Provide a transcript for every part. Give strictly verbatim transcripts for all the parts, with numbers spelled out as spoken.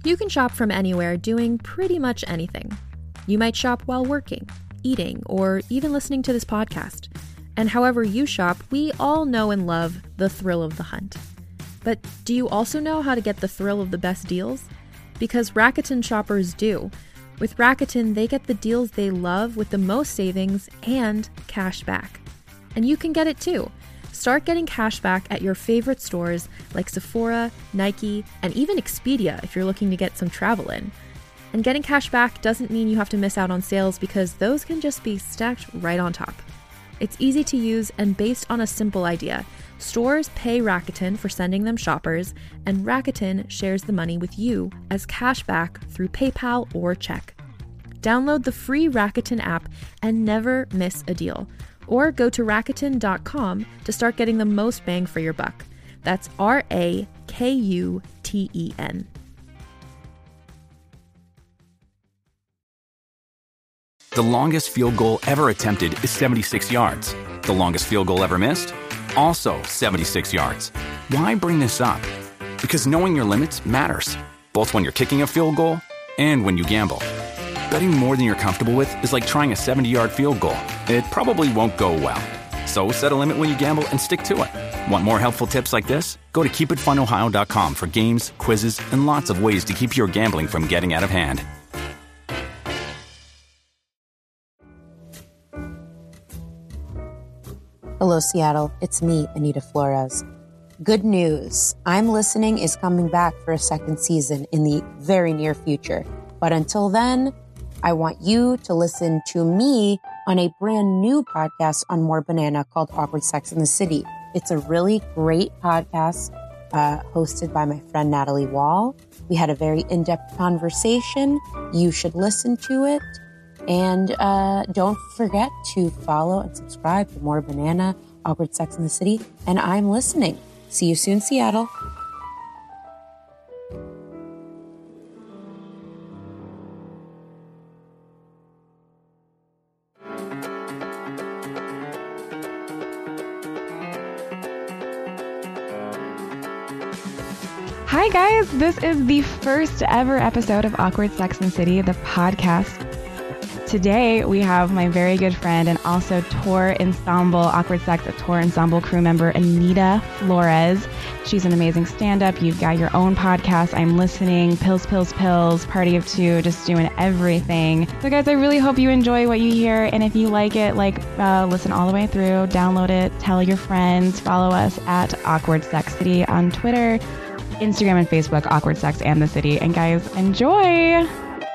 You can shop from anywhere doing pretty much anything. You might shop while working, eating, or even listening to this podcast. And however you shop, we all know and love the thrill of the hunt. But do you also know how to get the thrill of the best deals? Because Rakuten shoppers do. With Rakuten, they get the deals they love with the most savings and cash back. And you can get it too. Start getting cash back at your favorite stores like Sephora, Nike, and even Expedia if you're looking to get some travel in. And getting cash back doesn't mean you have to miss out on sales because those can just be stacked right on top. It's easy to use and based on a simple idea. Stores pay Rakuten for sending them shoppers, and Rakuten shares the money with you as cash back through PayPal or check. Download the free Rakuten app and never miss a deal. Or go to Rakuten dot com to start getting the most bang for your buck. That's R A K U T E N. The longest field goal ever attempted is seventy-six yards. The longest field goal ever missed? Also seventy-six yards. Why bring this up? Because knowing your limits matters, both when you're kicking a field goal and when you gamble. Betting more than you're comfortable with is like trying a seventy-yard field goal. It probably won't go well. So set a limit when you gamble and stick to it. Want more helpful tips like this? Go to keep it fun ohio dot com for games, quizzes, and lots of ways to keep your gambling from getting out of hand. Hello, Seattle. It's me, Anita Flores. Good news. I'm Listening is coming back for a second season in the very near future. But until then, I want you to listen to me on a brand new podcast on More Banana called Awkward Sex in the City. It's a really great podcast uh, hosted by my friend Natalie Wall. We had a very in-depth conversation. You should listen to it. And uh, don't forget to follow and subscribe to More Banana, Awkward Sex in the City. And I'm Listening. See you soon, Seattle. Hi guys, this is the first ever episode of Awkward Sex and the City, the podcast. Today we have my very good friend and also tour ensemble, Awkward Sex, a tour ensemble crew member, Anita Flores. She's an amazing stand-up. You've got your own podcast, I'm Listening, Pills, Pills, Pills, Party of Two, just doing everything. So guys, I really hope you enjoy what you hear. And if you like it, like uh, listen all the way through, download it, tell your friends, follow us at Awkward Sex City on Twitter, Instagram and Facebook, Awkward Sex and the City. And guys, enjoy.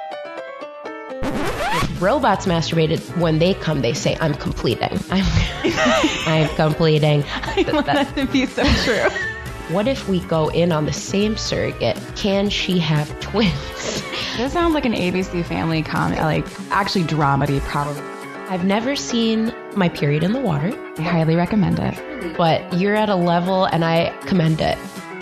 Robots masturbated. When they come, they say, I'm completing. I'm, I'm completing. I want that to be so true. What if we go in on the same surrogate? Can she have twins? This sounds like an A B C Family comedy, like actually dramedy probably. I've never seen my period in the water. I highly recommend it. But you're at a level and I commend it.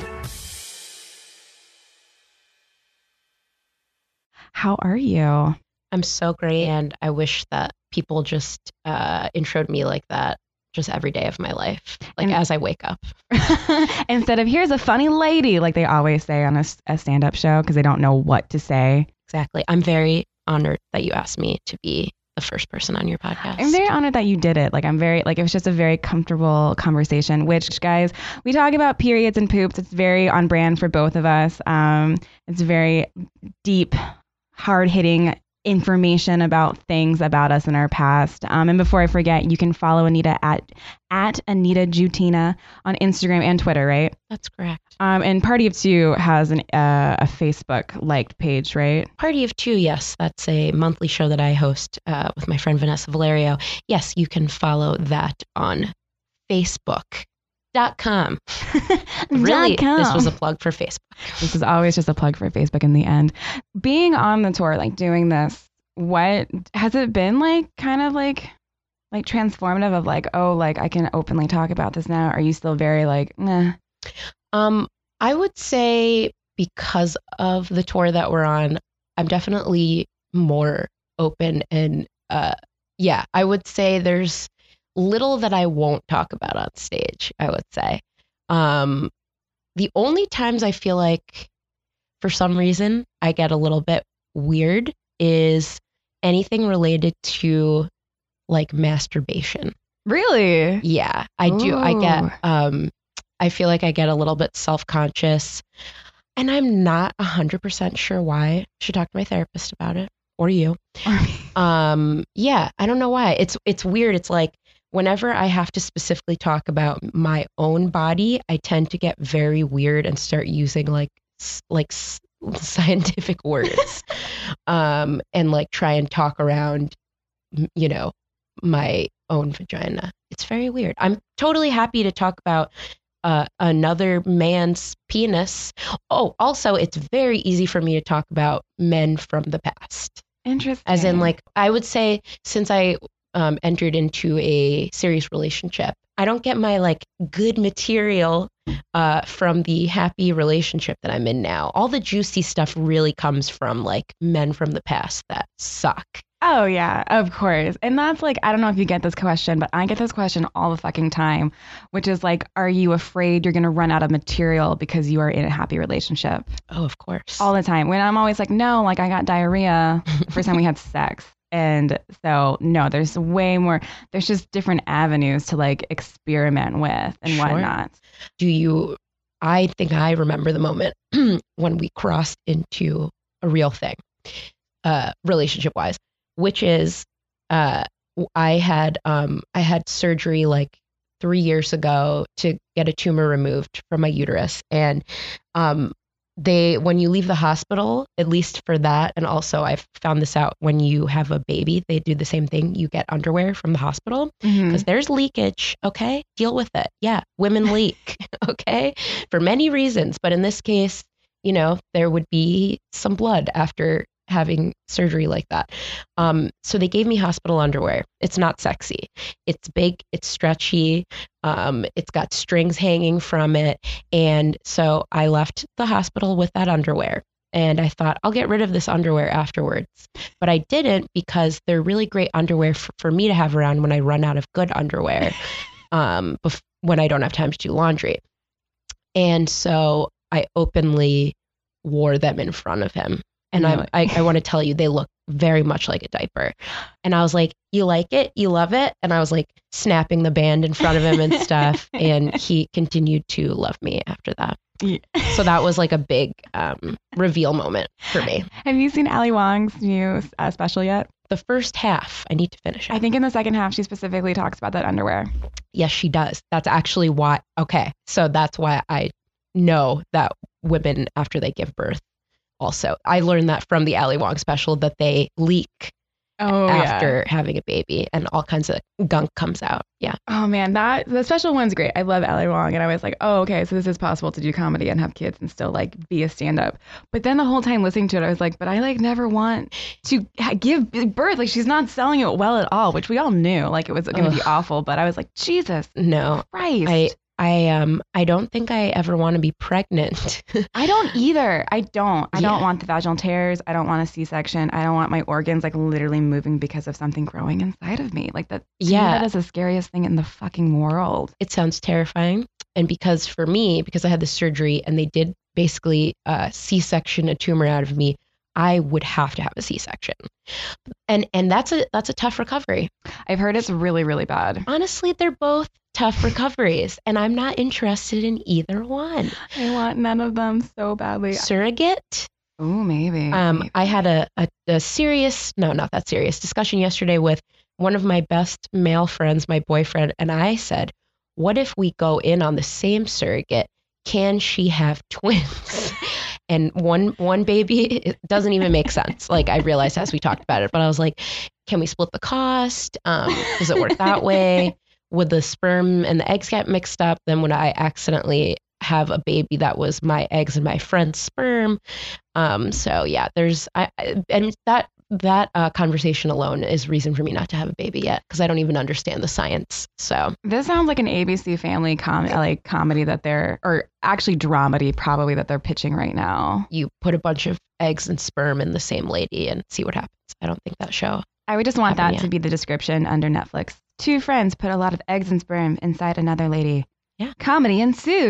How are you? I'm so great, and I wish that people just uh, introed me like that just every day of my life, like and, as I wake up. Instead of, here's a funny lady, like they always say on a, a stand-up show because they don't know what to say. Exactly. I'm very honored that you asked me to be the first person on your podcast. I'm very honored that you did it. Like I'm very, like it was just a very comfortable conversation, which guys, we talk about periods and poops. It's very on brand for both of us. Um, it's very deep, hard-hitting information about things about us in our past. Um, and before I forget, you can follow Anita at at Anita Jutina on Instagram and Twitter, right? That's correct. Um, and Party of Two has an uh, a Facebook liked page, right? Party of Two, yes. That's a monthly show that I host uh, with my friend Vanessa Valerio. Yes, you can follow that on Facebook. Dot com. Really, com. This was a plug for Facebook. This is always just a plug for Facebook in the end. Being on the tour, like doing this, what has it been like? Kind of like, like transformative of like, oh, like I can openly talk about this now. Are you still very like, nah? Um, I would say because of the tour that we're on, I'm definitely more open and, uh, yeah, I would say there's little that I won't talk about on stage, I would say. Um, the only times I feel like for some reason I get a little bit weird is anything related to like masturbation. Really? Yeah, I do. Ooh. I get, um, I feel like I get a little bit self-conscious, and I'm not one hundred percent sure why. I should talk to my therapist about it, or you. um, yeah, I don't know why. It's it's weird. It's like whenever I have to specifically talk about my own body, I tend to get very weird and start using like s- like s- scientific words, um, and like try and talk around, m- you know, my own vagina. It's very weird. I'm totally happy to talk about uh, another man's penis. Oh, also, it's very easy for me to talk about men from the past. Interesting. As in, like, I would say since I um, entered into a serious relationship, I don't get my like good material uh, from the happy relationship that I'm in now. All the juicy stuff really comes from like men from the past that suck. Oh, yeah, of course. And that's like, I don't know if you get this question, but I get this question all the fucking time, which is like, are you afraid you're going to run out of material because you are in a happy relationship? Oh, of course. All the time. When I'm always like, no, like I got diarrhea the first time we had sex. And so, no, there's way more, there's just different avenues to like experiment with and Sure. whatnot. Do you, I think I remember the moment when we crossed into a real thing, uh, relationship wise, which is, uh, I had, um, I had surgery like three years ago to get a tumor removed from my uterus. And, um, they, when you leave the hospital, at least for that, and also I've found this out when you have a baby, they do the same thing. You get underwear from the hospital because Mhm. there's leakage. Okay. Deal with it. Yeah. Women leak. Okay. For many reasons. But in this case, you know, there would be some blood after having surgery like that. Um, so they gave me hospital underwear. It's not sexy. It's big, it's stretchy, um, it's got strings hanging from it. And so I left the hospital with that underwear. And I thought, I'll get rid of this underwear afterwards. But I didn't because they're really great underwear f- for me to have around when I run out of good underwear, um, bef- when I don't have time to do laundry. And so I openly wore them in front of him. And You're I'm, like- I, I want to tell you, they look very much like a diaper. And I was like, you like it? You love it? And I was like snapping the band in front of him and stuff. And he continued to love me after that. Yeah. So that was like a big um, reveal moment for me. Have you seen Ali Wong's new uh, special yet? The first half, I need to finish it. I think in the second half, she specifically talks about that underwear. Yes, she does. That's actually why. Okay. So that's why I know that women, after they give birth, also, I learned that from the Ali Wong special that they leak Oh, after having a baby and all kinds of gunk comes out. Yeah. Oh man, that the special one's great. I love Ali Wong, and I was like, oh, okay, so this is possible to do comedy and have kids and still like be a stand-up. But then the whole time listening to it, I was like, but I like never want to ha- give birth. Like she's not selling it well at all, which we all knew like it was going to be awful. But I was like, Jesus No, Christ, I I um I don't think I ever want to be pregnant. I don't either. I don't. I Yeah. don't want the vaginal tears. I don't want a C-section. I don't want my organs like literally moving because of something growing inside of me. Like that. To Yeah. me, that is the scariest thing in the fucking world. It sounds terrifying. And because for me, because I had the surgery and they did basically uh, C-section a tumor out of me, I would have to have a C-section. And and that's a that's a tough recovery. I've heard it's really, really bad. Honestly, they're both tough recoveries, and I'm not interested in either one. I want none of them so badly. Surrogate. Oh, maybe. Um, maybe. I had a, a, a serious, no, not that serious discussion yesterday with one of my best male friends, my boyfriend, and I said, what if we go in on the same surrogate? Can she have twins? And one one baby, it doesn't even make sense. Like I realized as we talked about it, but I was like, can we split the cost? Um, does it work that way? Would the sperm and the eggs get mixed up? Then would I accidentally have a baby that was my eggs and my friend's sperm? Um, so yeah, there's I, I and that that uh, conversation alone is reason for me not to have a baby yet because I don't even understand the science. So This sounds like an A B C family com- like comedy that they're, or actually dramedy probably that they're pitching right now. you put a bunch of eggs and sperm in the same lady and see what happens. I don't think that show. I would just want Happen, that yeah. to be the description under Netflix. Two friends put a lot of eggs and sperm inside another lady. Yeah. Comedy ensues.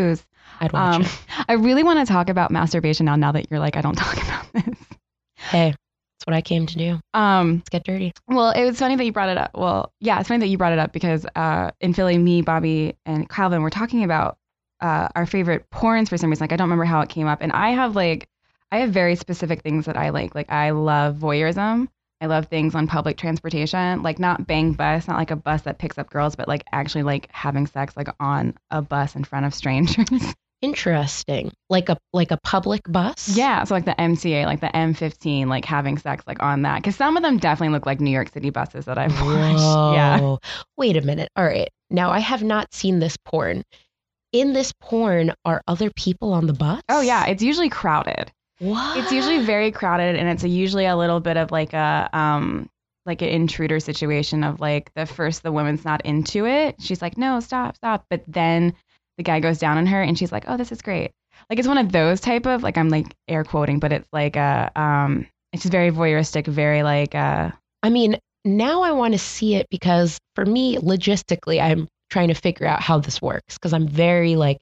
I'd watch Um, it. I really want to talk about masturbation now. Now that you're like, I don't talk about this. Hey, that's what I came to do. Um, Let's get dirty. well, it was funny that you brought it up. Well, yeah, it's funny that you brought it up because uh, in Philly, me, Bobby, and Calvin were talking about uh, our favorite porns for some reason. Like, I don't remember how it came up. And I have like, I have very specific things that I like. Like, I love voyeurism. I love things on public transportation, like not bang bus, not like a bus that picks up girls, but like actually like having sex like on a bus in front of strangers. Interesting. Like a like a public bus? Yeah, so like the M C A, like the M fifteen, like having sex like on that. Because some of them definitely look like New York City buses that I've watched. Whoa. Yeah. Wait a minute. All right. Now I have not seen this porn. In this porn, are other people on the bus? Oh yeah, it's usually crowded. What? It's usually very crowded, and it's a, usually a little bit of like a um like an intruder situation of like the first the woman's not into it. She's like, no, stop, stop. But then the guy goes down on her, and she's like, oh, this is great. Like it's one of those type of like I'm like air quoting, but it's like a um it's just very voyeuristic, very like uh. I mean, now I want to see it because for me, logistically, I'm trying to figure out how this works because I'm very like,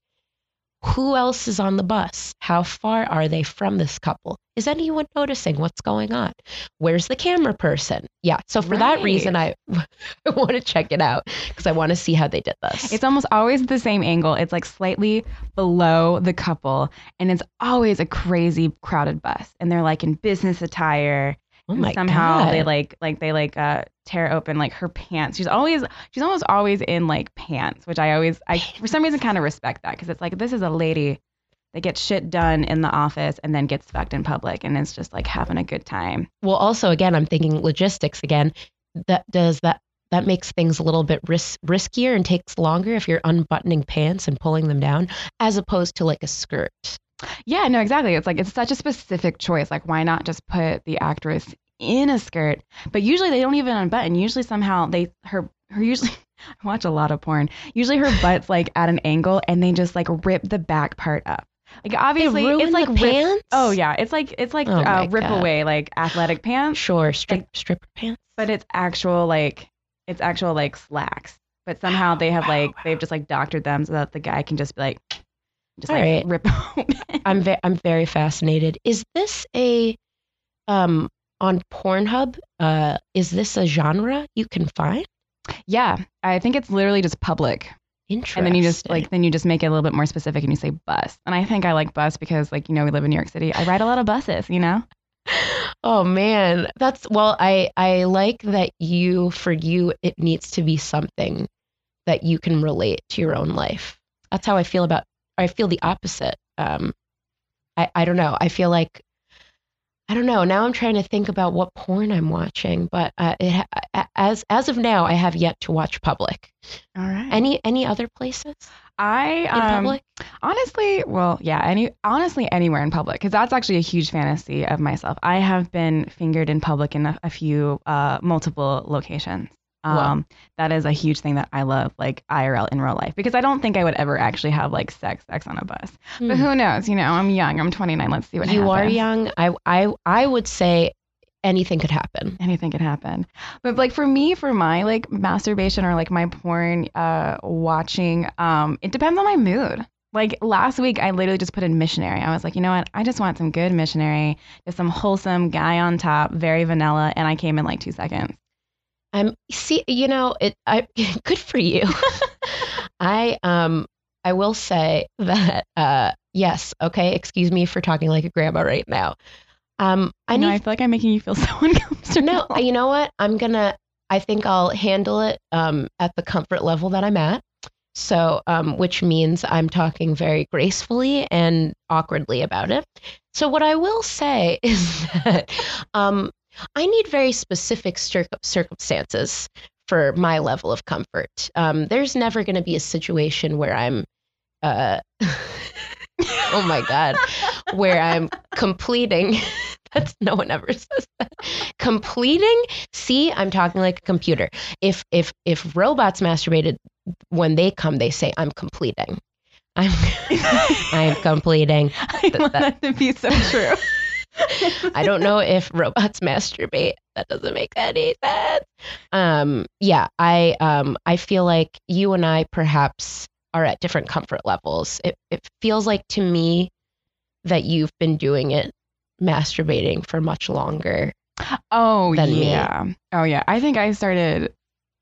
who else is on the bus? How far are they from this couple? Is anyone noticing what's going on? Where's the camera person? Yeah. So for that Right. reason, I, I want to check it out because I want to see how they did this. It's almost always the same angle. It's like slightly below the couple, and it's always a crazy crowded bus, and they're like in business attire. oh And my somehow God. they like like they like uh tear open like her pants. She's always she's almost always in like pants, which I always I for some reason kind of respect that because it's like this is a lady that gets shit done in the office and then gets fucked in public and it's just like having a good time. Well, also, again, I'm thinking logistics again. That does that that makes things a little bit ris- riskier and takes longer if you're unbuttoning pants and pulling them down, as opposed to like a skirt. Yeah, no, exactly. It's like it's such a specific choice. Like why not just put the actress in a skirt? But usually they don't even unbutton. Usually somehow they her her usually I watch a lot of porn. Usually her butt's like at an angle and they just like rip the back part up. Like obviously ruin it's like the rip- pants? Oh yeah, it's like it's like Oh uh, my rip God. away like athletic pants, Sure, strip stripper pants. but it's actual like it's actual like slacks. But somehow they have like they've just like doctored them so that the guy can just be like just All like right. rip open. I'm ve- I'm very fascinated. Is this a um on Pornhub? Uh, is this a genre you can find? Yeah, I think it's literally just public. Interesting. And then you just like then you just make it a little bit more specific and you say bus. And I think I like bus because like you know we live in New York City. I ride a lot of buses, you know. Oh man, that's well. I I like that you for you it needs to be something that you can relate to your own life. That's how I feel about. I feel the opposite. Um, I I don't know. I feel like I don't know. Now I'm trying to think about what porn I'm watching, but uh, it ha- as as of now, I have yet to watch public. All right. Any any other places I in um, public? honestly, well, yeah, any honestly anywhere in public because that's actually a huge fantasy of myself. I have been fingered in public in a, a few uh, multiple locations. Um, Wow. That is a huge thing that I love, like I R L in real life, because I don't think I would ever actually have like sex, sex on a bus. But Hmm. who knows? You know, I'm young. I'm twenty-nine. Let's see what You happens. are young. I I I would say anything could happen. Anything could happen. But like for me, for my like masturbation or like my porn uh, watching, um, it depends on my mood. Like last week, I literally just put in missionary. I was like, you know what? I just want some good missionary, just some wholesome guy on top, very vanilla, and I came in like two seconds. I'm see, you know, it. I good for you. I um, I will say that uh, yes, okay. Excuse me for talking like a grandma right now. Um, I I know. need I feel like I'm making you feel so uncomfortable. no. You know what? I'm gonna. I think I'll handle it um at the comfort level that I'm at. So, um, which means I'm talking very gracefully and awkwardly about it. So, what I will say is that um, I need very specific cir- circumstances for my level of comfort. Um, there's never going to be a situation where I'm, uh, oh my God, where I'm completing. That's no one ever says that. Completing. See, I'm talking like a computer. If if if robots masturbated when they come, they say I'm completing. I'm I'm completing. I want that to be so true. I don't know if robots masturbate. That doesn't make any sense. Um, yeah, I um, I feel like you and I perhaps are at different comfort levels. It it feels like to me that you've been doing it, masturbating for much longer. Oh, than yeah. Me. Oh, yeah. I think I started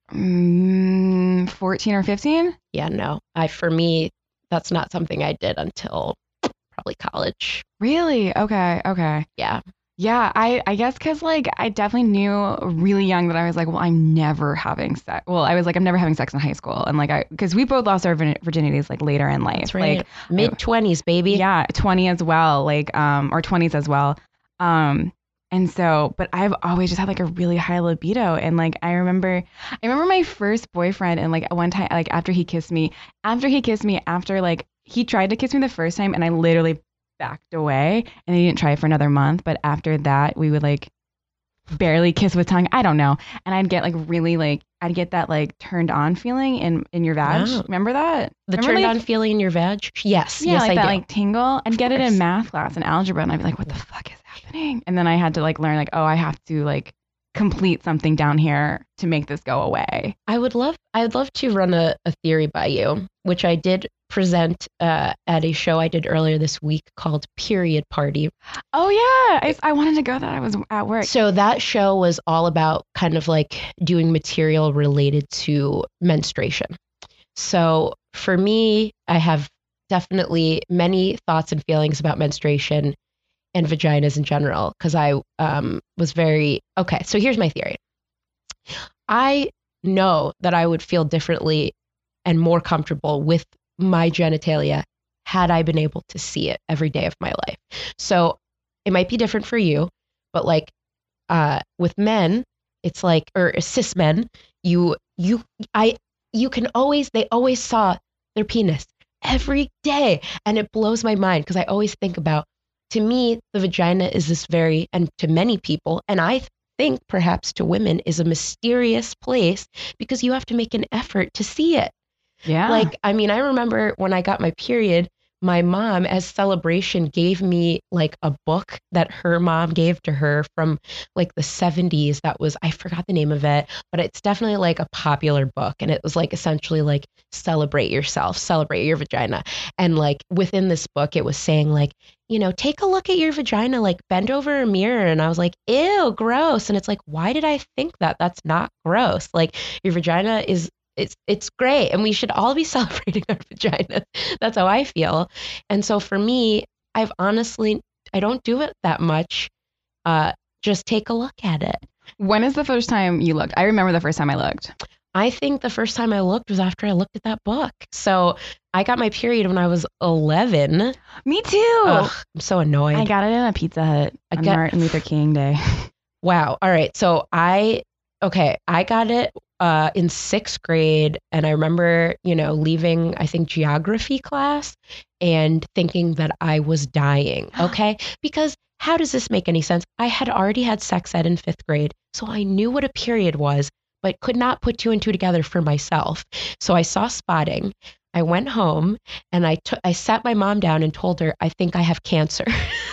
mm, fourteen or fifteen. Yeah, no. I For me, that's not something I did until probably college. Really? Okay. Okay. Yeah. Yeah, I, I guess because like I definitely knew really young that I was like, well, I'm never having sex. Well, I was like, I'm never having sex in high school, and like I because we both lost our virgin- virginities like later in life. That's right. Like mid twenties, baby. Yeah, twenty as well, like um or twenties as well. Um, and so, but I've always just had like a really high libido, and like I remember, I remember my first boyfriend, and like one time, like after he kissed me, after he kissed me, after like he tried to kiss me the first time, and I literally backed away, and he didn't try for another month. But after that, we would like barely kiss with tongue. I don't know. And I'd get like really like, I'd get that like turned on feeling in, in your vag. Wow. Remember that? The Remember, turned like, on feeling in your vag? Yes. Yeah, yes, like I that do. like tingle. I'd get it course. in math class and algebra, and I'd be like, what the fuck is happening? And then I had to like learn like, oh, I have to like complete something down here to make this go away. I would love, I'd love to run a, a theory by you, which I did present uh, at a show I did earlier this week called Period Party. Oh yeah, I, I wanted to go that I was at work. So that show was all about kind of like doing material related to menstruation. So for me, I have definitely many thoughts and feelings about menstruation and vaginas in general, because I um, was very, okay, so here's my theory. I know that I would feel differently and more comfortable with my genitalia had I been able to see it every day of my life. So it might be different for you, but like uh, with men, it's like, or cis men, you, you, I, you can always, they always saw their penis every day. And it blows my mind because I always think about, to me, the vagina is this very, and to many people, and I think perhaps to women, is a mysterious place because you have to make an effort to see it. Yeah. Like, I mean, I remember when I got my period, my mom, as celebration, gave me like a book that her mom gave to her from like the seventies. That was, I forgot the name of it, but it's definitely like a popular book. And it was like essentially like celebrate yourself, celebrate your vagina. And like within this book, it was saying like, you know, take a look at your vagina, like bend over a mirror. And I was like, ew, gross. And it's like, why did I think that? That's not gross. Like your vagina is, It's it's great, and we should all be celebrating our vaginas. That's how I feel. And so for me, I've honestly, I don't do it that much. Uh, just take a look at it. When is the first time you looked? I remember the first time I looked. I think the first time I looked was after I looked at that book. So I got my period when I was eleven. Me too. Ugh, I'm so annoyed. I got it in a Pizza Hut I on got- Martin Luther King Day. Wow. All right. So I, okay, I got it uh, in sixth grade. And I remember, you know, leaving, I think, geography class and thinking that I was dying. Okay. Because how does this make any sense? I had already had sex ed in fifth grade. So I knew what a period was, but could not put two and two together for myself. So I saw spotting. I went home and I took, I sat my mom down and told her, I think I have cancer.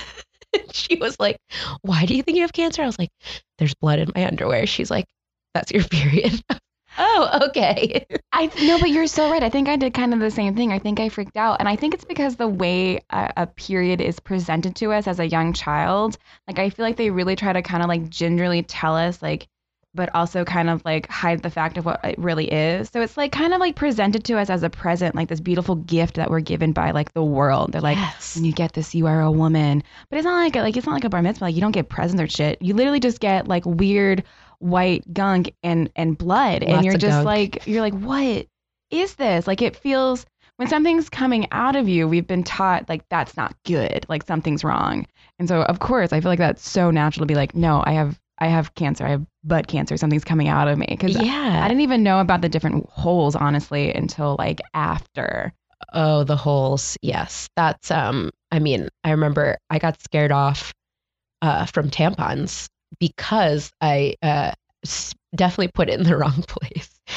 She was like, why do you think you have cancer? I was like, there's blood in my underwear. She's like, that's your period. Oh, okay. I no, but you're so right. I think I did kind of the same thing. I think I freaked out. And I think it's because the way a, a period is presented to us as a young child, like I feel like they really try to kind of like gingerly tell us like, but also kind of like hide the fact of what it really is. So it's like kind of like presented to us as a present, like this beautiful gift that we're given by like the world. They're like, Yes. when you get this, you are a woman. But it's not like, like it's not like a bar mitzvah. Like you don't get presents or shit. You literally just get like weird white gunk and, and blood. Lots and you're of just gunk. like, you're like, what is this? Like it feels, when something's coming out of you, we've been taught like that's not good. Like something's wrong. And so of course, I feel like that's so natural to be like, no, I have I have cancer. I have butt cancer. Something's coming out of me. Because Yeah. I didn't even know about the different holes, honestly, until like after. Oh, the holes. Yes. That's, um, I mean, I remember I got scared off uh, from tampons because I uh, s- definitely put it in the wrong place.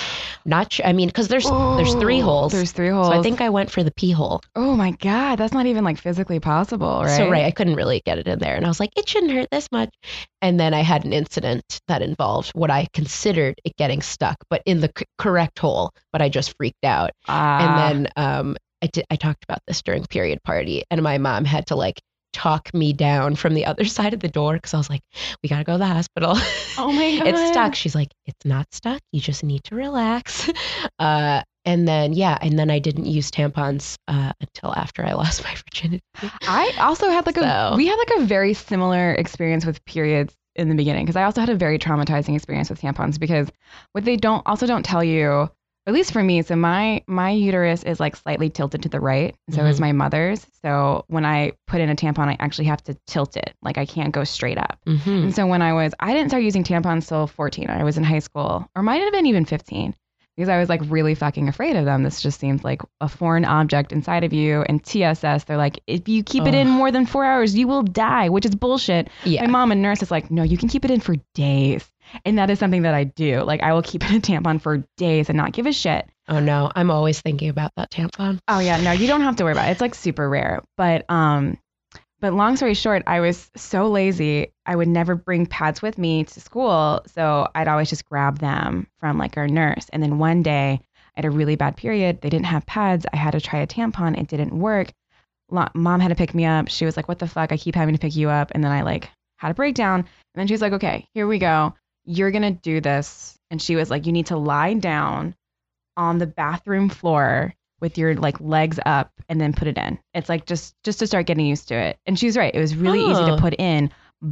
Not sure. I mean, because there's oh, there's three holes. There's three holes. So I think I went for the pee hole. Oh my God, that's not even like physically possible, right? So right, I couldn't really get it in there, and I was like, it shouldn't hurt this much. And then I had an incident that involved what I considered it getting stuck, but in the c- correct hole. But I just freaked out. Ah. And then um, I did, I talked about this during period party, and my mom had to like talk me down from the other side of the door because I was like, we gotta go to the hospital. Oh my God. It's stuck. She's like, it's not stuck. You just need to relax. Uh, and then, yeah. And then I didn't use tampons uh, until after I lost my virginity. I also had like so. a, we had like a very similar experience with periods in the beginning. Cause I also had a very traumatizing experience with tampons because what they don't also don't tell you, at least for me, so my my uterus is like slightly tilted to the right. So mm-hmm. is my mother's. So when I put in a tampon, I actually have to tilt it. Like I can't go straight up. Mm-hmm. And so when I was, I didn't start using tampons till fourteen. I was in high school, or might have been even fifteen, because I was like really fucking afraid of them. This just seems like a foreign object inside of you. And T S S, they're like, if you keep Ugh. it in more than four hours, you will die, which is bullshit. Yeah. My mom, a nurse, is like, no, you can keep it in for days. And that is something that I do. Like I will keep in a tampon for days and not give a shit. Oh no, I'm always thinking about that tampon. Oh yeah, no, you don't have to worry about it. It's like super rare. But um, but long story short, I was so lazy. I would never bring pads with me to school. So I'd always just grab them from like our nurse. And then one day I had a really bad period. They didn't have pads. I had to try a tampon. It didn't work. Mom had to pick me up. She was like, what the fuck? I keep having to pick you up. And then I like had a breakdown. And then she was like, okay, here we go. You're going to do this. And she was like, you need to lie down on the bathroom floor with your like legs up and then put it in. It's like just just to start getting used to it. And she's right. It was really oh. easy to put in.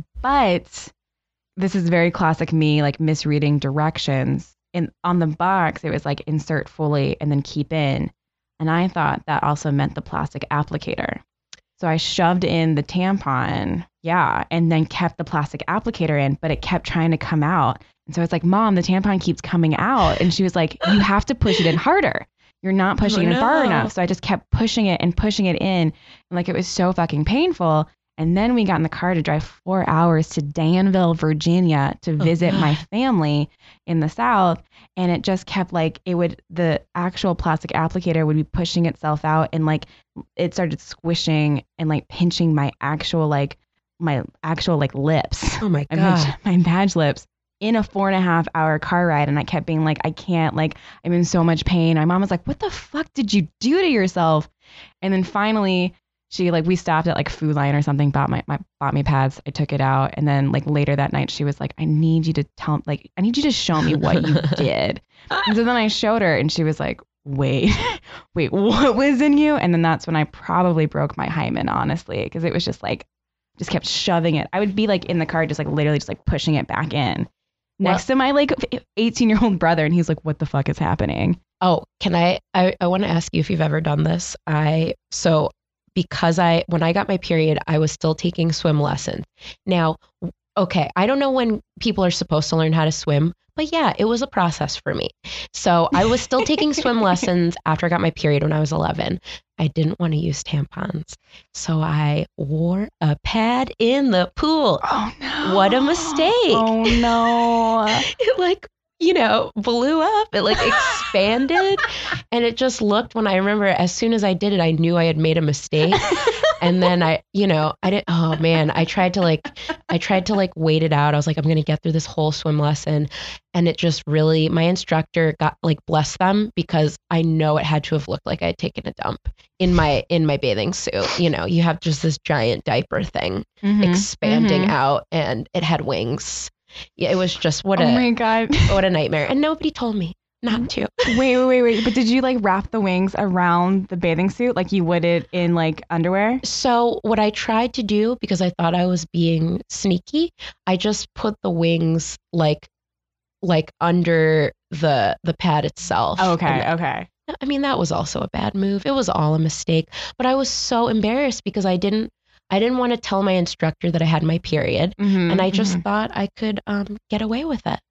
But this is very classic me, like misreading directions. And on the box, it was like insert fully and then keep in. And I thought that also meant the plastic applicator. So I shoved in the tampon, yeah, and then kept the plastic applicator in, but it kept trying to come out. And so I was like, Mom, the tampon keeps coming out. And she was like, you have to push it in harder. You're not pushing oh, it in no. far enough. So I just kept pushing it and pushing it in. And like, it was so fucking painful. And then we got in the car to drive four hours to Danville, Virginia to visit oh, my family in the South. And it just kept like, it would, the actual plastic applicator would be pushing itself out and like, it started squishing and like pinching my actual, like my actual like lips. Oh my God. My, my badge lips in a four and a half hour car ride. And I kept being like, I can't, like, I'm in so much pain. My mom was like, what the fuck did you do to yourself? And then finally, she like, we stopped at like Food Lion or something, bought my, my, bought me pads. I took it out. And then like later that night, she was like, I need you to tell, like, I need you to show me what you did. And so then I showed her and she was like, wait, wait, what was in you? And then that's when I probably broke my hymen, honestly, because it was just like, just kept shoving it. I would be like in the car, just like literally just like pushing it back in next well, to my like eighteen year old brother. And he's like, what the fuck is happening? Oh, can I, I, I want to ask you if you've ever done this. I, so because I, when I got my period, I was still taking swim lessons. Now, okay, I don't know when people are supposed to learn how to swim, but yeah, it was a process for me. So I was still taking swim lessons after I got my period when I was eleven. I didn't want to use tampons. So I wore a pad in the pool. Oh no. What a mistake. Oh no. It like, you know, blew up. It like expanded and it just looked, when I remember as soon as I did it, I knew I had made a mistake. And then I, you know, I didn't, oh man, I tried to like, I tried to like wait it out. I was like, I'm going to get through this whole swim lesson. And it just really, my instructor got like, bless them, because I know it had to have looked like I had taken a dump in my, in my bathing suit. You know, you have just this giant diaper thing mm-hmm. expanding mm-hmm. out and it had wings. Yeah, it was just what oh a, my God. what a nightmare. And nobody told me not to. Wait, wait, wait, wait. But did you like wrap the wings around the bathing suit like you would it in like underwear? So what I tried to do, because I thought I was being sneaky, I just put the wings like like under the the pad itself. Oh, okay, then, okay. I mean, that was also a bad move. It was all a mistake. But I was so embarrassed because I didn't I didn't want to tell my instructor that I had my period. Mm-hmm, and I just mm-hmm. thought I could um, get away with it.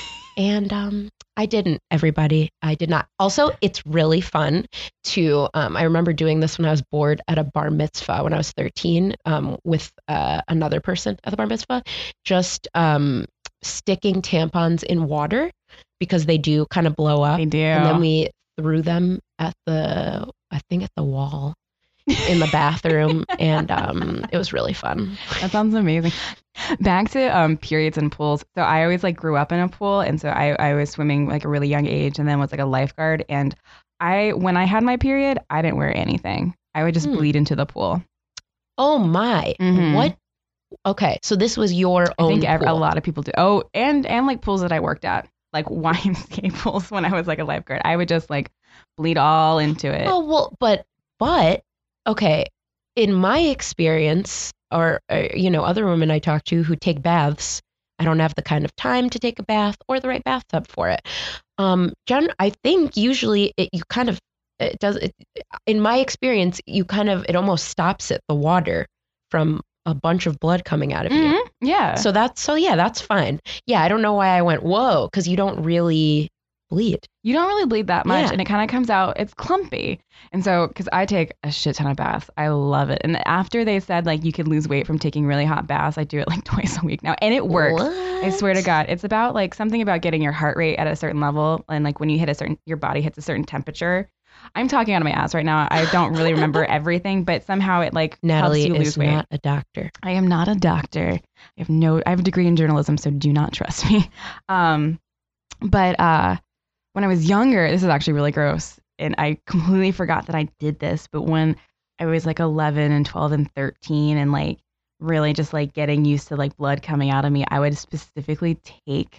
And um, I didn't, everybody. I did not. Also, it's really fun to, um, I remember doing this when I was bored at a bar mitzvah when I was thirteen um, with uh, another person at the bar mitzvah, just um, sticking tampons in water because they do kind of blow up. They do. And then we threw them at the, I think at the wall in the bathroom. And um, it was really fun. That sounds amazing. Back to um, periods and pools. So I always like grew up in a pool. And so I, I was swimming like a really young age and then was like a lifeguard. And I, when I had my period, I didn't wear anything. I would just Hmm. bleed into the pool. Oh my. Mhm. What? Okay. So this was your I own think ev- a pool. lot of people do. Oh, and and like pools that I worked at, like Y M C A pools when I was like a lifeguard. I would just like bleed all into it. Oh, well, but, but, okay. In my experience, or, uh, you know, other women I talk to who take baths, I don't have the kind of time to take a bath or the right bathtub for it. Um, Jen, I think usually it, you kind of, it does, it, in my experience, you kind of, it almost stops it, the water from a bunch of blood coming out of you. Mhm. Yeah. So that's, so yeah, that's fine. Yeah, I don't know why I went, whoa, because you don't really bleed. You don't really bleed that much, Yeah. and it kind of comes out, it's clumpy. And so, because I take a shit ton of baths, I love it. And after they said like you could lose weight from taking really hot baths, I do it like twice a week now, and it works. I swear to God, it's about like something about getting your heart rate at a certain level, and like when you hit a certain, your body hits a certain temperature. I'm talking out of my ass right now. I don't really remember everything, but somehow it like Natalie helps you lose is weight. not a doctor. I am not a doctor. I have no, I have a degree in journalism, so do not trust me. Um, but uh, when I was younger, this is actually really gross, and I completely forgot that I did this. But when I was like eleven and twelve and thirteen, and like really just like getting used to like blood coming out of me, I would specifically take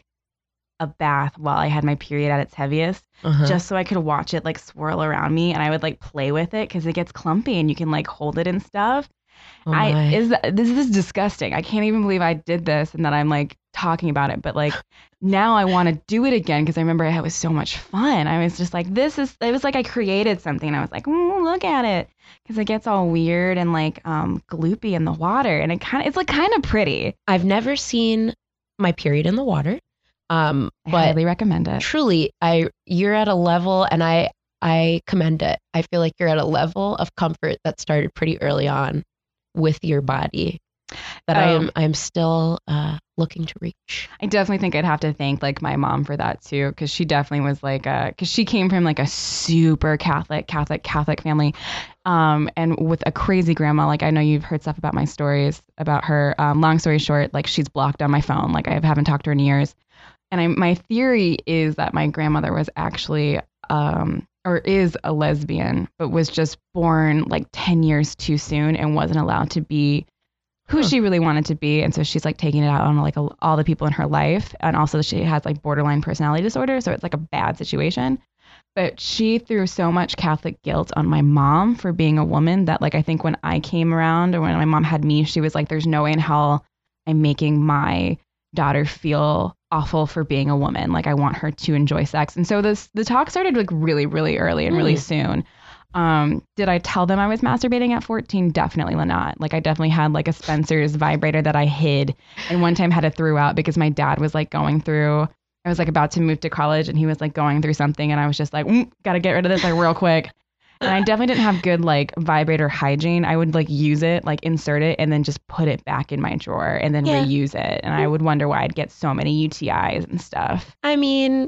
a bath while I had my period at its heaviest, Uh-huh. just so I could watch it like swirl around me, and I would like play with it because it gets clumpy and you can like hold it and stuff. Oh I my. is this is disgusting. I can't even believe I did this and that I'm like talking about it. But like now I want to do it again because I remember it was so much fun. I was just like, this is. It was like I created something. I was like, mm, look at it, because it gets all weird and like um gloopy in the water, and it kind of it's like kind of pretty. I've never seen my period in the water. Um, I but highly recommend it. truly, I you're at a level, and I I commend it. I feel like you're at a level of comfort that started pretty early on with your body that I Oh. am I am still uh, looking to reach. I definitely think I'd have to thank like my mom for that too, because she definitely was like a, because she came from like a super Catholic, Catholic, Catholic family, um, and with a crazy grandma. Like I know you've heard stuff about my stories about her. Um, long story short, like she's blocked on my phone. Like I haven't talked to her in years, and I, my theory is that my grandmother was actually, um, or is a lesbian, but was just born like ten years too soon and wasn't allowed to be who Huh. she really wanted to be, and so she's like taking it out on like a, all the people in her life, and also she has like borderline personality disorder, so it's like a bad situation. But she threw so much Catholic guilt on my mom for being a woman that like I think when I came around, or when my mom had me, she was like, there's no way in hell I'm making my daughter feel awful for being a woman. Like I want her to enjoy sex. And so this the talk started like really, really early and really Mm. soon. Um, did I tell them I was masturbating at fourteen? Definitely not. Like I definitely had like a Spencer's vibrator that I hid, and one time had it threw out because my dad was like going through, I was like about to move to college, and he was like going through something, and I was just like, mm, gotta get rid of this like real quick. And I definitely didn't have good like vibrator hygiene. I would like use it, like insert it, and then just put it back in my drawer and then Yeah. reuse it. And I would wonder why I'd get so many U T Is and stuff. I mean,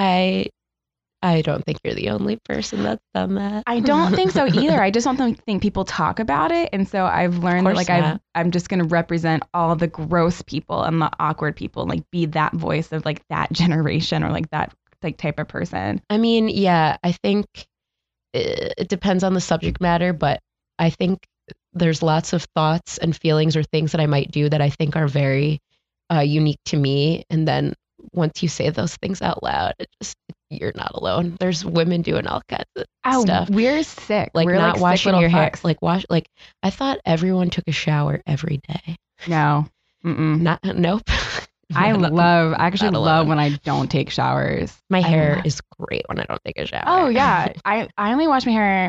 I I don't think you're the only person that's done that. I don't think so either. I just don't think people talk about it. And so I've learned that course like I've, not. I'm just going to represent all the gross people and the awkward people, like be that voice of like that generation or like that like type of person. I mean, yeah, I think it, it depends on the subject matter, but I think there's lots of thoughts and feelings or things that I might do that I think are very uh, unique to me. And then once you say those things out loud, it just you're not alone. There's women doing all kinds of Oh, stuff. we're sick. Like we're not like sick washing little your hair. fucks. Like wash. Like I thought everyone took a shower every day. No. Mm-mm. Not. Nope. I Not- love, I actually not love alone. when I don't take showers. My I hair love- is great when I don't take a shower. Oh yeah. I, I only wash my hair.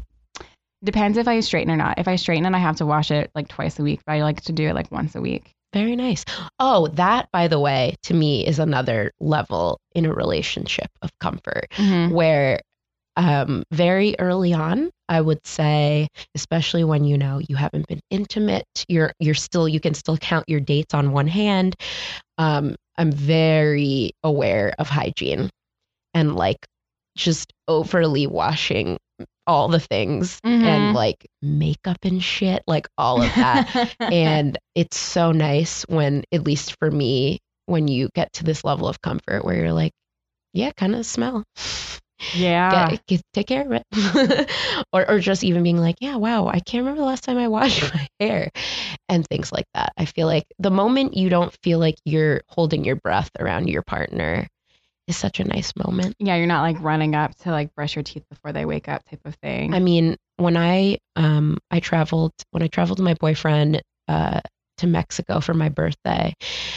Depends if I straighten or not. If I straighten it, I have to wash it like twice a week, but I like to do it like once a week. Very nice. Oh, that, by the way, to me is another level in a relationship of comfort Mm-hmm. where um, very early on, I would say, especially when, you know, you haven't been intimate, you're, you're still, you can still count your dates on one hand. Um, I'm very aware of hygiene and like just overly washing all the things Mhm. and like makeup and shit, like all of that. And it's so nice when, at least for me, when you get to this level of comfort where you're like, yeah, kind of smell. Yeah. Get, get, take care of it. or, or just even being like, yeah, wow, I can't remember the last time I washed my hair and things like that. I feel like the moment you don't feel like you're holding your breath around your partner is such a nice moment. Yeah, you're not like running up to like brush your teeth before they wake up type of thing. I mean, when I um I traveled when I traveled with my boyfriend uh to Mexico for my birthday,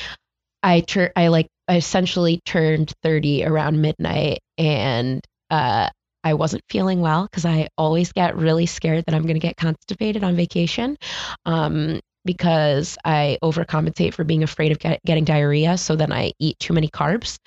I tur- I like I essentially turned thirty around midnight, and uh I wasn't feeling well because I always get really scared that I'm going to get constipated on vacation. Um because I overcompensate for being afraid of get- getting diarrhea. So then I eat too many carbs.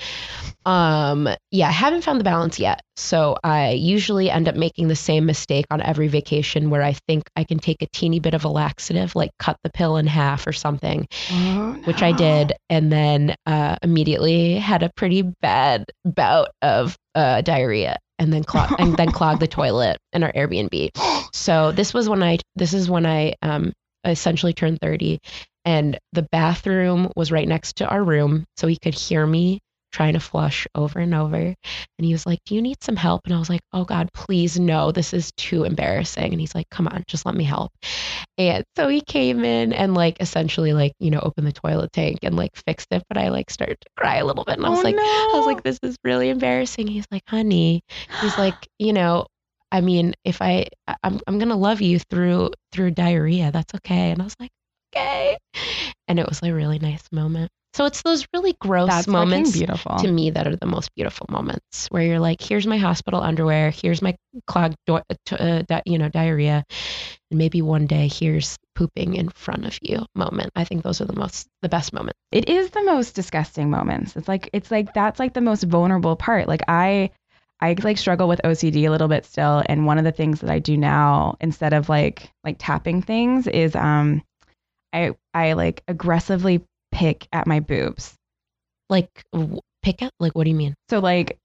Um, yeah, I haven't found the balance yet. So I usually end up making the same mistake on every vacation where I think I can take a teeny bit of a laxative, like cut the pill in half or something, Oh, which I did. And then uh, immediately had a pretty bad bout of uh, diarrhea. And then clog and then clogged the toilet in our Airbnb. So this was when I this is when I um essentially turned thirty, and the bathroom was right next to our room, so he could hear me trying to flush over and over. And he was like, do you need some help? And I was like, oh God, please no, this is too embarrassing. And he's like, come on, just let me help. And so he came in and like essentially like, you know, opened the toilet tank and like fixed it. But I like started to cry a little bit. And I was Oh, like, no. I was like, this is really embarrassing. He's like, honey, he's like, you know, I mean, if I, I'm, I'm going to love you through, through diarrhea. That's okay. And I was like, okay. And it was a really nice moment. So it's those really gross That's moments fucking beautiful. to me that are the most beautiful moments, where you're like, here's my hospital underwear, here's my clogged, do- uh, di- you know, diarrhea, and maybe one day here's pooping in front of you moment. I think those are the most, the best moments. It is the most disgusting moments. It's like, it's like, that's like the most vulnerable part. Like I, I like struggle with O C D a little bit still. And one of the things that I do now, instead of like, like tapping things is, um, I, I like aggressively pick at my boobs. Like w- pick it? Like, what do you mean? So like,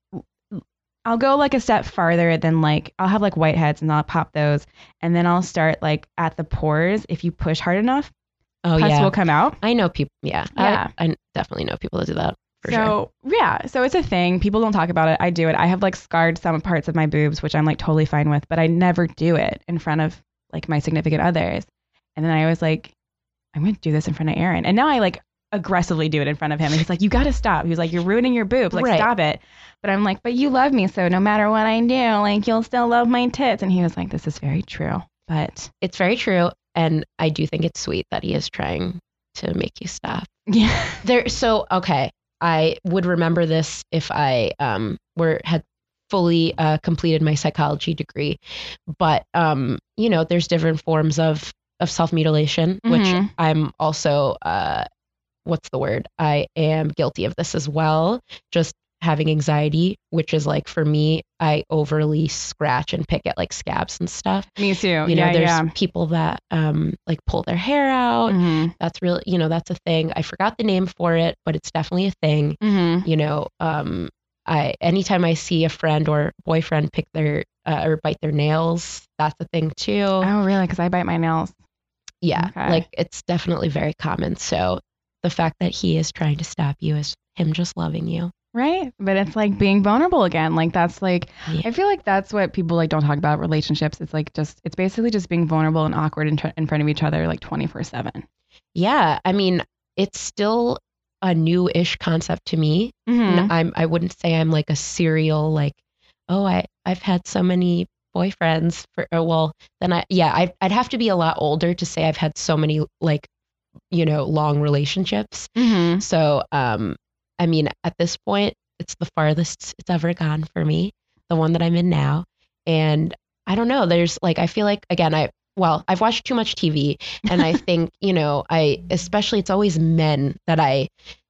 I'll go like a step farther than like, I'll have like whiteheads and I'll pop those. And then I'll start like at the pores. If you push hard enough, Oh pus yeah. will come out. I know people. Yeah. Yeah. I, I definitely know people that do that. For sure. So yeah, so it's a thing. People don't talk about it. I do it. I have like scarred some parts of my boobs, which I'm like totally fine with, but I never do it in front of like my significant others. And then I was like, I'm going to do this in front of Aaron. And now I like aggressively do it in front of him. And he's like, you got to stop. He was like, you're ruining your boobs. Like, Right. stop it. But I'm like, but you love me. So no matter what I do, like, you'll still love my tits. And he was like, this is very true. But It's very true. And I do think it's sweet that he is trying to make you stop. yeah. There. So, okay. I would remember this if I um were had fully uh, completed my psychology degree. But, um, you know, there's different forms of, of self-mutilation, which Mhm. I'm also, uh, what's the word? I am guilty of this as well. Just having anxiety, which is like, for me, I overly scratch and pick at like scabs and stuff. Me too. You know, yeah, there's yeah. people that um like pull their hair out. Mhm. That's really, you know, that's a thing. I forgot the name for it, but it's definitely a thing. Mhm. You know, um, I anytime I see a friend or boyfriend pick their uh, or bite their nails, that's a thing too. Oh, really? Because I bite my nails. Yeah, okay. like it's definitely very common. So the fact that he is trying to stop you is him just loving you. Right. But it's like being vulnerable again. Like that's like, Yeah. I feel like that's what people like don't talk about relationships. It's like just, it's basically just being vulnerable and awkward in, tr- in front of each other like twenty-four seven. Yeah, I mean, it's still a new-ish concept to me. Mm-hmm. N- I'm I wouldn't say I'm like a serial like, oh, I I've had so many boyfriends for oh, well, then I yeah, I I'd have to be a lot older to say I've had so many like, you know, long relationships. Mm-hmm. So, um I mean, at this point, it's the farthest it's ever gone for me, the one that I'm in now. And I don't know, there's like I feel like again, I well, I've watched too much T V, and I think, you know, I especially it's always men that I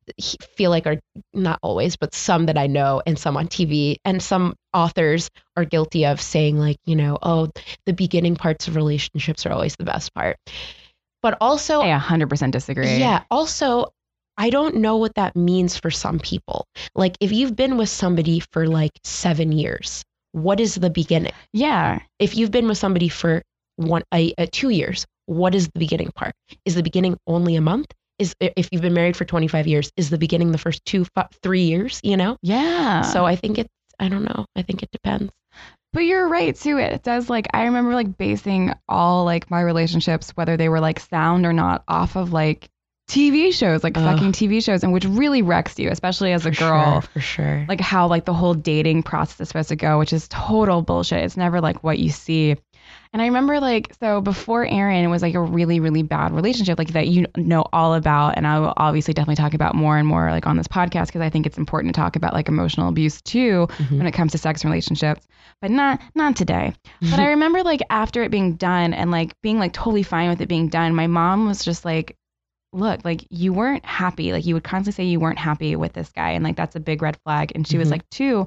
feel like are not always, but some that I know and some on T V, and some authors are guilty of saying like, you know, oh, the beginning parts of relationships are always the best part. But also, I one hundred percent disagree. Yeah. Also, I don't know what that means for some people. Like if you've been with somebody for like seven years, what is the beginning? Yeah. If you've been with somebody for one, a, a two years, what is the beginning part? Is the beginning only a month? Is if you've been married for twenty-five years, is the beginning the first two, five, three years, you know? Yeah. So I think it's, I don't know. I think it depends. But you're right too. It does like, I remember like basing all like my relationships, whether they were like sound or not, off of like T V shows, like Ugh. fucking T V shows, and which really wrecks you, especially as a For girl. sure, for sure. Like how like the whole dating process is supposed to go, which is total bullshit. It's never like what you see. And I remember like, so before Aaron, it was like a really, really bad relationship, like that you know all about. And I will obviously definitely talk about more and more like on this podcast, because I think it's important to talk about like emotional abuse too, Mhm. when it comes to sex and relationships, but not, not today. But I remember like after it being done and like being like totally fine with it being done, my mom was just like, look, like you weren't happy. Like you would constantly say you weren't happy with this guy. And like, that's a big red flag. And she was Mhm. like, two,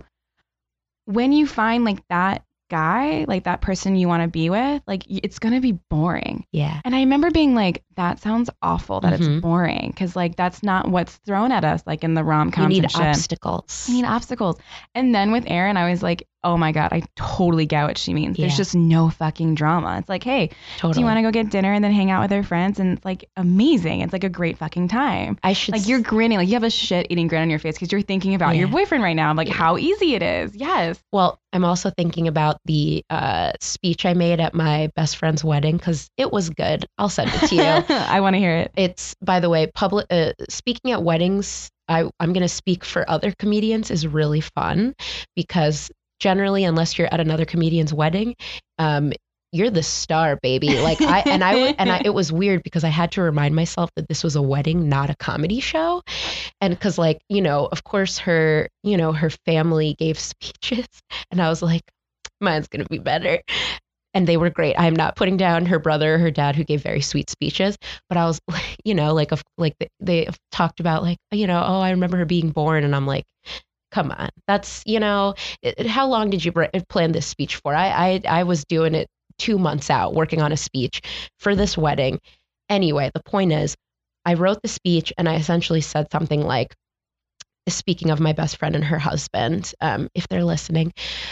when you find like that guy, like that person you want to be with, like y- it's going to be boring. Yeah. And I remember being like, that sounds awful that Mhm. it's boring. Cause like, that's not what's thrown at us. Like in the You rom-coms need and shit. obstacles. I need obstacles. And then with Aaron, I was like, oh my God, I totally get what she means. There's Yeah. just no fucking drama. It's like, hey, Totally. do you want to go get dinner and then hang out with our friends? And it's like amazing. It's like a great fucking time. I should Like s- you're grinning, like you have a shit eating grin on your face because you're thinking about your Yeah. boyfriend right now. Like Yeah. how easy it is. Yes. Well, I'm also thinking about the uh, speech I made at my best friend's wedding because it was good. I'll send it to you. I want to hear it. It's, by the way, public. Uh, speaking at weddings, I, I'm going to speak for other comedians is really fun because generally, unless you're at another comedian's wedding, um, you're the star, baby. Like I and I and I, it was weird because I had to remind myself that this was a wedding, not a comedy show, and because like you know, of course, her you know her family gave speeches, and I was like, mine's gonna be better. And they were great. I'm not putting down her brother, her dad, who gave very sweet speeches. But I was, you know, like, of like they, they talked about, like, you know, oh, I remember her being born, and I'm like, come on, that's, you know, it, how long did you br- plan this speech for? I, I, I was doing it two months out, working on a speech for this wedding. Anyway, the point is, I wrote the speech, and I essentially said something like, speaking of my best friend and her husband, um, if they're listening,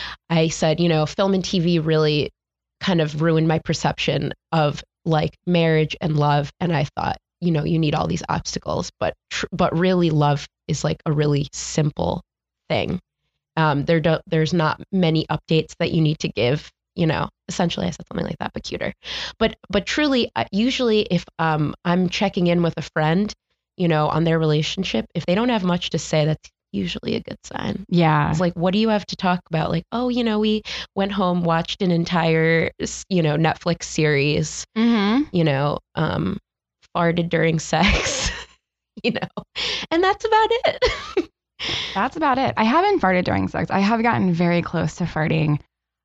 I said, you know, film and T V really kind of ruined my perception of like marriage and love. And I thought, you know, you need all these obstacles, but, tr- but really love is like a really simple thing. Um, there don't, there's not many updates that you need to give, you know, essentially I said something like that, but cuter, but, but truly, uh, usually if, um, I'm checking in with a friend, you know, on their relationship, if they don't have much to say, that's usually a good sign. Yeah. It's like, what do you have to talk about? Like, oh, you know, we went home, watched an entire, you know, Netflix series, Mm-hmm. you know, um, farted during sex, you know, and that's about it. That's about it. I haven't farted during sex. I have gotten very close to farting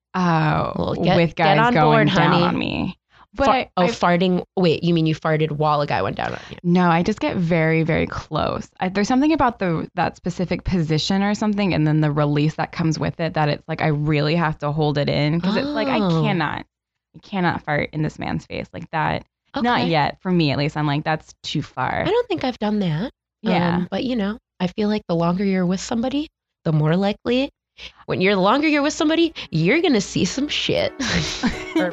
uh, Well, get- with get guys on going board, down honey. on me. But Far- I, oh, I, farting. Wait, you mean you farted while a guy went down on you? no, I just get very, very close. I, there's something about the that specific position or something, and then the release that comes with it that it's like I really have to hold it in because it's like I Oh. cannot, I cannot fart in this man's face like that. Not Okay. yet, for me at least. I'm like that's too far. I don't think I've done that. Yeah. Um, but you know, I feel like the longer you're with somebody, the more likely, when you're the longer you're with somebody, you're gonna see some shit. Or-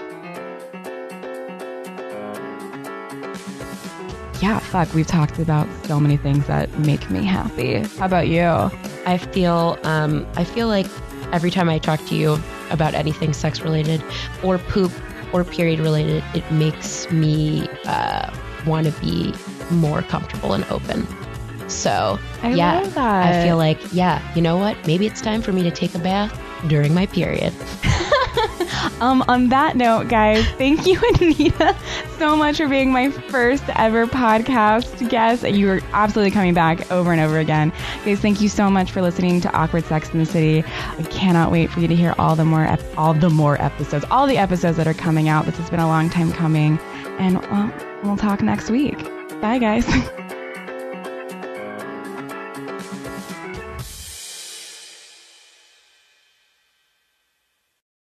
Yeah, fuck. We've talked about so many things that make me happy. How about you? I feel, um, I feel like every time I talk to you about anything sex related, or poop, or period related, it makes me uh, want to be more comfortable and open. So I yeah, love that. I feel like, yeah, you know what? Maybe it's time for me to take a bath during my period. Um, on that note, guys, thank you, Anita, so much for being my first ever podcast guest. You are absolutely coming back over and over again. Guys, thank you so much for listening to Awkward Sex in the City. I cannot wait for you to hear all the more ep- all the more episodes, all the episodes that are coming out. This has been a long time coming, and well, we'll talk next week. Bye, guys.